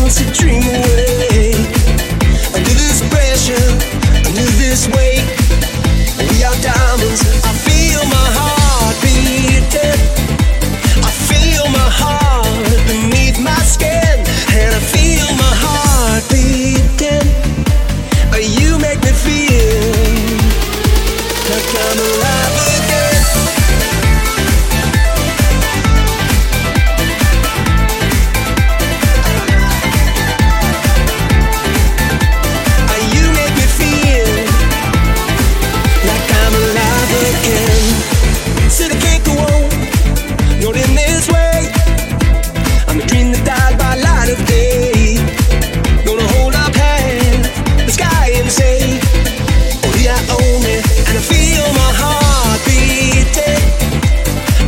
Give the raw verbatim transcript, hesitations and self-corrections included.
to dream away. Under this pressure, under this weight, we are diamonds. I feel my heart